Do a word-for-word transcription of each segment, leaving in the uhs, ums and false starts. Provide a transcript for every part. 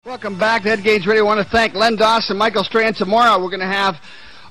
Welcome back to Head Games Radio. I want to thank Len Doss and Michael Strand. Tomorrow we're going to have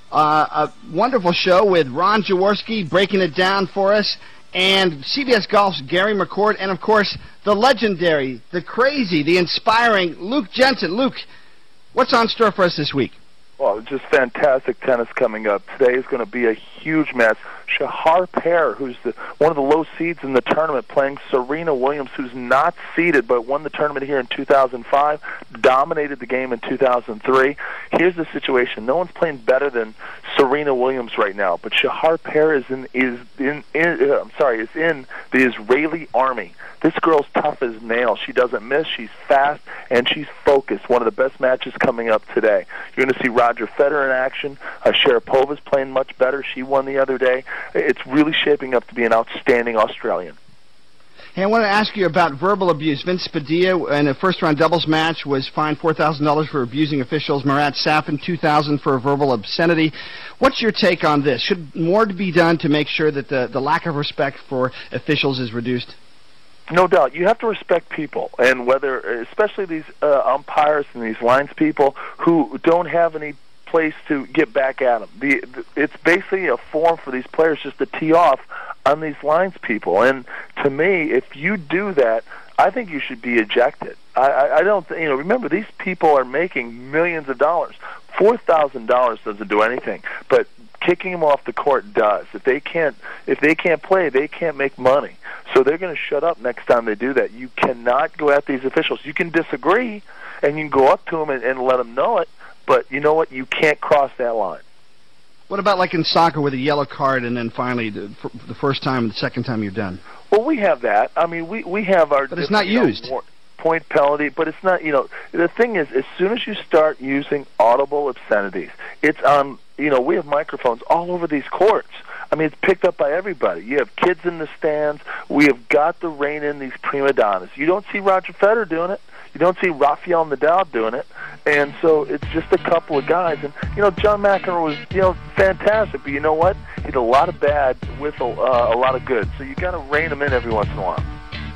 uh, a wonderful show with Ron Jaworski breaking it down for us, and C B S Golf's Gary McCord, and of course the legendary, the crazy, the inspiring Luke Jensen. Luke, what's on store for us this week? Well, just fantastic tennis coming up. Today is going to be a huge match. Shahar Peer, who's the, one of the low seeds in the tournament, playing Serena Williams, who's not seeded but won the tournament here in two thousand five, dominated the game in two thousand three. Here's the situation. No one's playing better than Serena Williams right now, but Shahar Peer is in is in, in uh, I'm sorry, is in the Israeli army. This girl's tough as nails. She doesn't miss. She's fast, and she's focused. One of the best matches coming up today. You're going to see Roger Federer in action. Uh, Sharapova's playing much better. She won the other day. It's really shaping up to be an outstanding Australian. Hey, I want to ask you about verbal abuse. Vince Padilla in a first-round doubles match was fined four thousand dollars for abusing officials. Marat Safin, two thousand dollars for verbal obscenity. What's your take on this? Should more be done to make sure that the, the lack of respect for officials is reduced? No doubt. You have to respect people, and whether, especially these uh, umpires and these lines people who don't have any place to get back at them. The, the, it's basically a form for these players just to tee off on these lines people. And to me, if you do that, I think you should be ejected. I, I, I don't, you know, remember, these people are making millions of dollars. four thousand dollars doesn't do anything, but kicking them off the court does. If they can't, if they can't play, they can't make money. So they're going to shut up next time they do that. You cannot go at these officials. You can disagree, and you can go up to them and, and let them know it, but you know what? You can't cross that line. What about like in soccer with a yellow card and then finally the, the first time and the second time you're done? Well, we have that. I mean, we, we have our... But it's not used. You know, point penalty, but it's not, you know, the thing is, as soon as you start using audible obscenities, it's on, you know, we have microphones all over these courts. I mean, it's picked up by everybody. You have kids in the stands. We have got to rein in these prima donnas. You don't see Roger Federer doing it. You don't see Rafael Nadal doing it. And so it's just a couple of guys. And, you know, John McEnroe was, you know, fantastic. But you know what? He did a lot of bad with a, uh, a lot of good. So you got to rein them in every once in a while.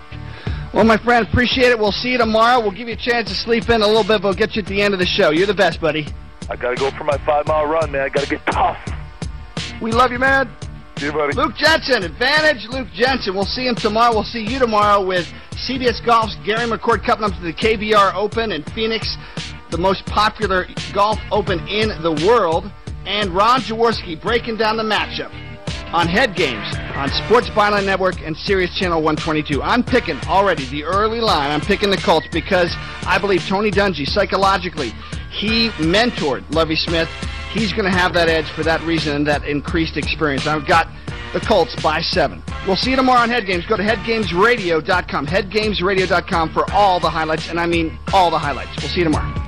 Well, my friend, appreciate it. We'll see you tomorrow. We'll give you a chance to sleep in a little bit, but we'll get you at the end of the show. You're the best, buddy. I got to go for my five-mile run, man. I got to get tough. We love you, man. See you, buddy. Luke Jensen, Advantage Luke Jensen. We'll see him tomorrow. We'll see you tomorrow with C B S Golf's Gary McCord coming up to the K B R Open in Phoenix, the most popular golf open in the world, and Ron Jaworski breaking down the matchup on Head Games on Sports Byline Network and Sirius Channel one twenty-two. I'm picking already the early line. I'm picking the Colts because I believe Tony Dungy, psychologically, he mentored Lovie Smith. He's going to have that edge for that reason and that increased experience. I've got the Colts by seven. We'll see you tomorrow on Head Games. Go to head games radio dot com, head games radio dot com for all the highlights, and I mean all the highlights. We'll see you tomorrow.